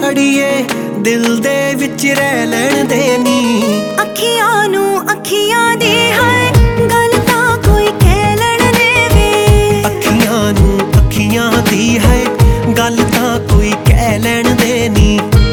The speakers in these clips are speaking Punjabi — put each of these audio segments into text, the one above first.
ਅੜੀਏ ਦਿਲ ਦੇ ਵਿੱਚ ਰਹਿ ਲੈਣ ਦੇ ਨੀ। ਅੱਖੀਆਂ ਨੂੰ ਅੱਖੀਆਂ ਦੀ ਹੈ ਗੱਲ ਤਾਂ ਕੋਈ ਕਹਿ ਲੈਣ ਦੇਵੇ। ਅੱਖੀਆਂ ਨੂੰ ਅੱਖੀਆਂ ਦੀ ਹੈ ਗੱਲ ਤਾਂ ਕੋਈ ਕਹਿ ਲੈਣ ਦੇ ਨੀ।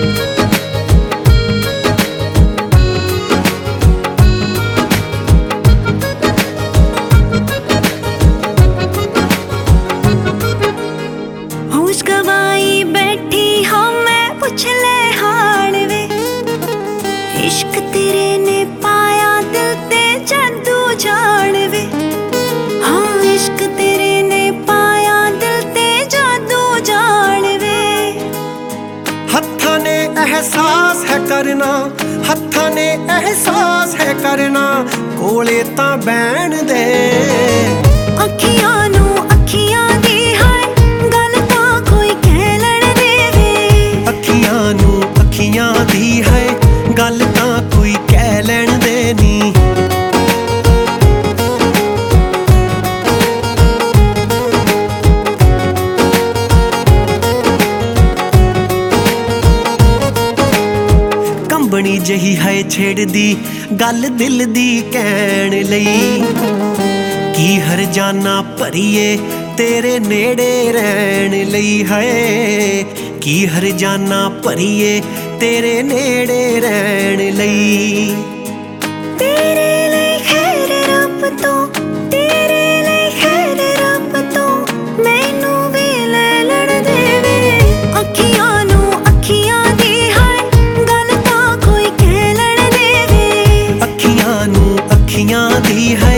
ਹੋਸ਼ ਗਵਾਈ ਬੈਠੀ ਹਾਂ ਮੈਂ ਪੁੱਛ ਲੈ ਹਾਲ ਵੇ। ਇਸ਼ਕ ਤੇਰੇ ਨੇ ਪਾਇਆ ਦਿਲ ਤੇ ਜਾਦੂ ਜਾਣ ਵੇ। ਹਾਂ ਇਸ਼ਕ ਤੇਰੇ ਨੇ ਪਾਇਆ ਦਿਲ ਤੇ ਜਾਦੂ ਜਾਣ ਵੇ। ਹੱਥਾਂ ਨੇ ਅਹਿਸਾਸ ਹੈ ਕਰਨਾ, ਹੱਥਾਂ ਨੇ ਅਹਿਸਾਸ ਹੈ ਕਰਨਾ, ਕੋਲੇ ਤਾਂ ਬਹਿਣ ਦੇ। ਅੱਖੀਆਂ ਨੂੰ ਅੱਖੀਆਂ ਦੀ ਹੈ ਗੱਲ ਤਾਂ ਕੋਈ ਕਹਿ ਲੈਣ ਦੇਵੇ। ਅੱਖੀਆਂ ਨੂੰ ਅੱਖੀਆਂ ਦੀ ਹੈ ਗੱਲ ਤਾਂ ਕੋਈ ਕਹਿ ਲੈਣ ਦੇ ਨੀ। ਕੰਬਣੀ ਜਹੀ ਹੈ ਛੇੜਦੀ ਗੱਲ ਦਿਲ ਦੀ ਕਹਿਣ ਲਈ। ਕੀ ਹਰਜਾਨਾ ਭਰੀਏ ਤੇਰੇ ਨੇੜੇ ਰਹਿਣ ਲਈ ਹੈ। ਕੀ ਹਰਜਾਨਾ ਭਰੀਏ ਤੇਰੇ ਨੇੜੇ ਰਹਿਣ ਲਈ। ਤੇਰੇ ਲਈ ਖੈਰ ਰੱਬ ਤੋਂ, ਤੇਰੇ ਲਈ ਖੈਰ ਰੱਬ ਤੋਂ, ਮੈਨੂੰ ਵੀ ਲੈ ਲੈਣ ਦੇਵੇ। ਅੱਖੀਆਂ ਨੂੰ ਅੱਖੀਆਂ ਦੀ ਹੈ ਗੱਲ ਤਾਂ ਕੋਈ ਕਹਿ ਲੈਣ ਦੇਵੇ। ਅੱਖੀਆਂ ਨੂੰ ਅੱਖੀਆਂ ਦੀ ਹੈ